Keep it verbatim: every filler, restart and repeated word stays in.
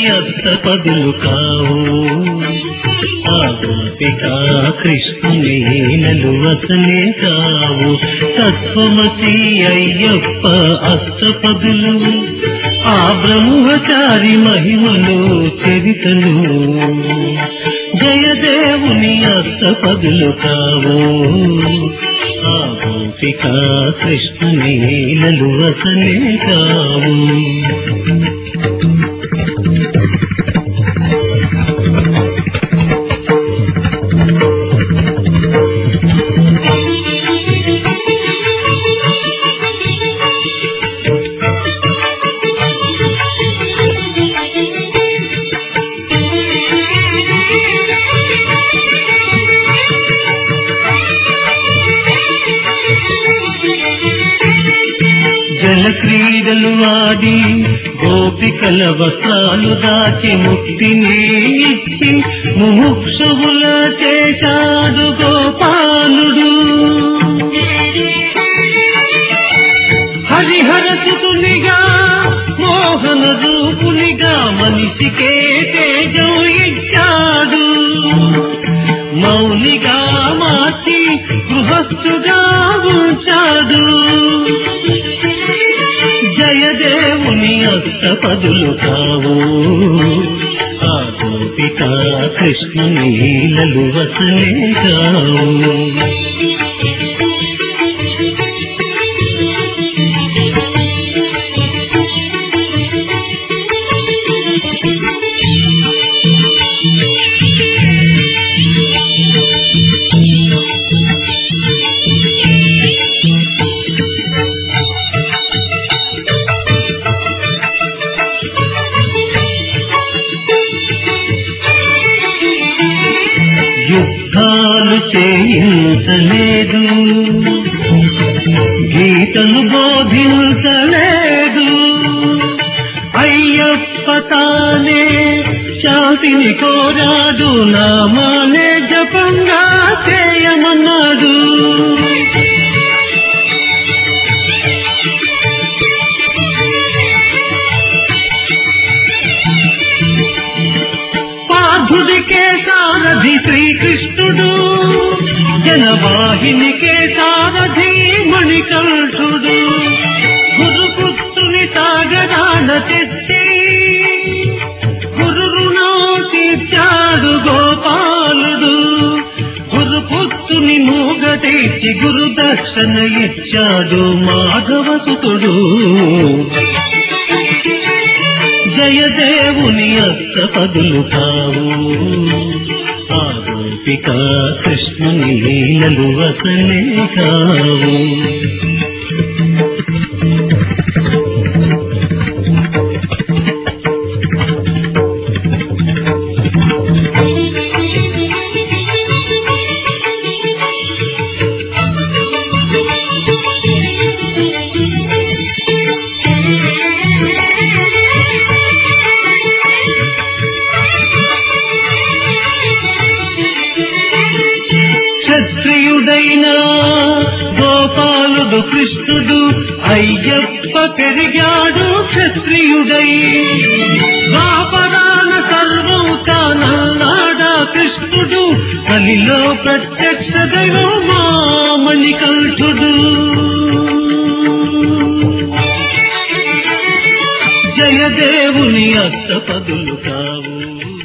అష్టపదులు కావు ఆ గోపికా కృష్ణుని నలువసలే కావు తత్వమసి అయ్యప్ప అష్టపదులు ఆ బ్రహ్మచారి మహిమలు చరితలు జయదేవుని అష్టపదులు కావు ఆ గోపికా కృష్ణుని నలువసలే కావు జల క్రీడలు ఆడి గోపికల వస్త్రాలు దాచి ముక్తిని ఇచ్చి ముముక్షువుల చేశాడు గోపాలుడు హరిహరసుతునిగా మోహన రూపునిగా మనిషికే తేజం ఇచ్చాడు మౌనిగా మార్చి గృహస్థుగా ఉంచాడు జయదేవుని అష్టపదులు కావు ఆ గోపికా కృష్ణుని నలువసలే కావు యుద్ధాలు చేయించలేదు గీతలు బోధించలేదు అయ్యప్ప తానే శాంతిని కోరాడు నామానే జపంగా చేయమన్నాడు పార్థుడికే సారథి శ్రీకృష్ణుడు జనవాహినికే సారథి మణికంఠుడు గురుపుత్రుని సాగరాన తెచ్చి గురు రుణం తీర్చాడు గోపాలుడు గురుపుత్రుని మూగ తీర్చి గురు దక్షిణ ఇచ్చాడు మాధవసుతుడు జయదేవుని అష్టపదులు కావు ఆ గోపికా కృష్ణుని నలువసలే కావు క్షత్రియుడైన గోపాలుడు కృష్ణుడు అయ్యప్ప పెరిగాడు క్షత్రియుడై ద్వాపరాన సర్వం తానన్నాడా కృష్ణుడు కలిలో ప్రత్యక్ష దైవం మా మణికంఠుడు జయదేవుని అష్టపదులు కావు